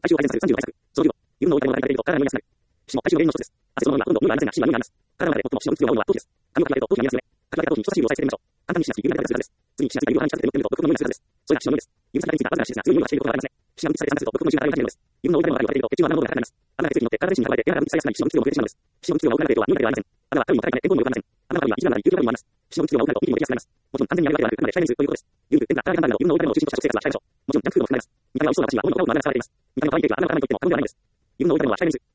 最終を改善される35対策。その理由は、油分の多い食べ物を与えると体が弱くなる。死も体臭原因の一つです。汗そのまま運動、無理は安全な死は無理があります。体の中で最も死を打つ量が多いのは頭皮です。髪をかき上げると頭皮が見えますよね。かき上げた頭皮に人差し指を押さえつけてみましょう。簡単にしなし、指が出す数字です。次にしなしが指を鼻に近づけて持ってみると、毒の匂いがするはずです。それが死の匂いです。指先がついたわずかなしですが、強い匂いがしていることがありますね。死が分泌されて散発すると、毒の虫が体を始めるのです。指の多い食べ物があると、血中は何度もが高くなります。油が血液に乗って体全身に流れて、手が分泌されやすくなり、死の物質量を増えてしまうのです。死の物質量が多くなる程度は匂いだけではありません。油はカロリーも高いので、健康にも良くありません。油の中には基準があり、有機化分もあります。死の物質量が多くなると、息もできやすくなります。もちろん完全にやめるわけではなく、かなり控えめにするということです。牛肉、天ぷら、唐揚げなどの油分の多い食べ物を中心とした食生活は控えましょう。もちろんジャンクフードも含まれます。見た目は美味しそうなお菓子には多いの多くの油が使われています。見た目が可愛いケーキは油が甘いと言っても過分ではないんです。油分の多い食べ物は控えめにする。